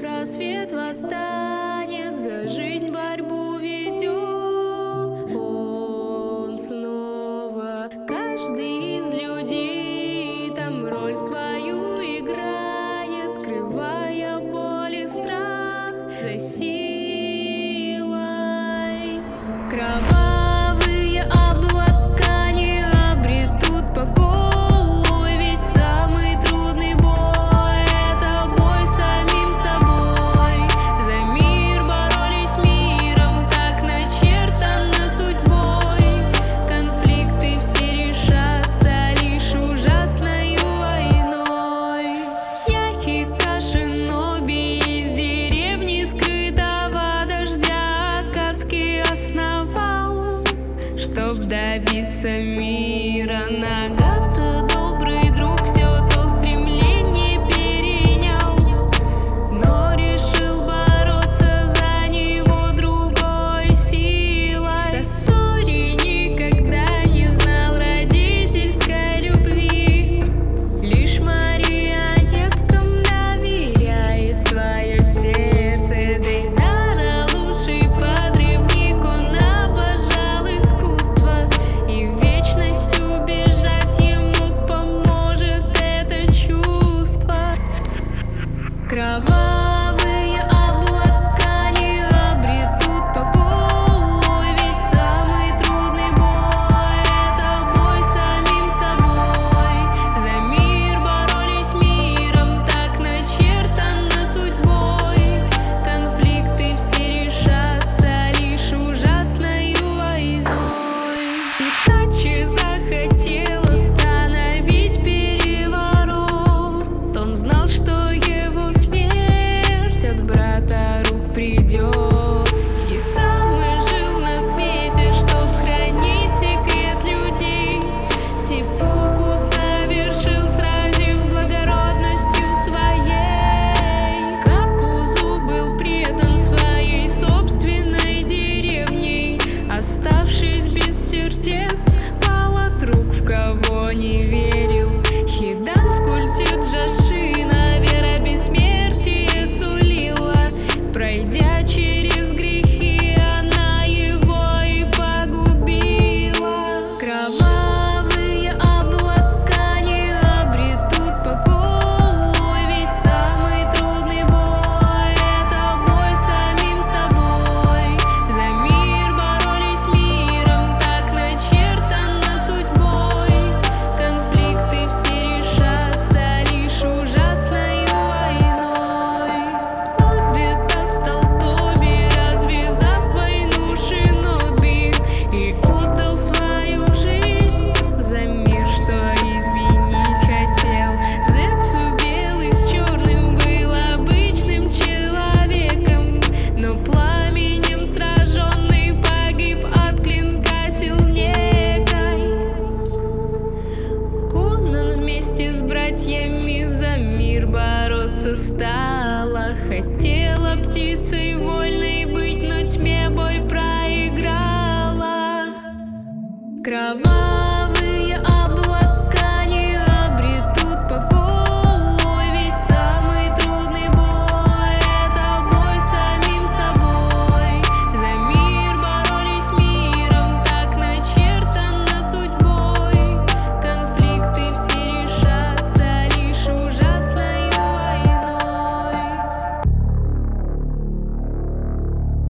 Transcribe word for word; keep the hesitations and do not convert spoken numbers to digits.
вновь рассвет восстанет, за жизнь борьбу ведет он снова. Каждый из людей там роль свою играет, скрывая боль и страх за силой. Кровавые облака не обретут покой, ведь самый трудный бой — это бой с самим собой. За мир боролись миром, так начертано судьбой. Конфликты все решатся лишь ужасною войной. Яхика шиноби из деревни скрытого дождя аккадский основал, чтоб добиться мира. Нагата, добрый друг, все то стремление перенял, но решил бороться за него другой силой. Сосори никогда не знал родительской любви, лишь марионеткам доверяет свое сердце. Дейдара, лучший подрывник, он обожал искусство, и в вечность убежать ему поможет это чувство. Кровавые облака не обретут покой, ведь самый трудный бой — это бой с самим собой. За мир боролись миром, так начертано судьбой. Конфликты все решатся лишь ужасною войной. Итачи захотел остановить переворот. Он знал, что его смерть от брата рук придет, и сам и жил на свете, чтоб хранить секрет людей. Сипуку совершил, сразив благородностью своей. Какузу был предан своей собственной деревне, оставшись без сердец, пал от рук, в кого не верил. Хидан в культе Джашина вера бессмертие сулила, пройдя через грехи, она его и погубила. Кровавые облака не обретут покой, ведь самый трудный бой — это бой с самим собой. За мир боролись миром, так начертано судьбой. Конфликты все решатся лишь ужасною войной. Обита стал Тоби, развязав войну шиноби, и отдал свою жизнь за мир, что изменить хотел. Зецу белый с черным был обычным человеком, но пламенем сраженный погиб от клинка сильнейкой. Конан вместе с братьями за мир бороться стала. Хотела птицей вольной быть, но тьме бой проиграла. Кровавые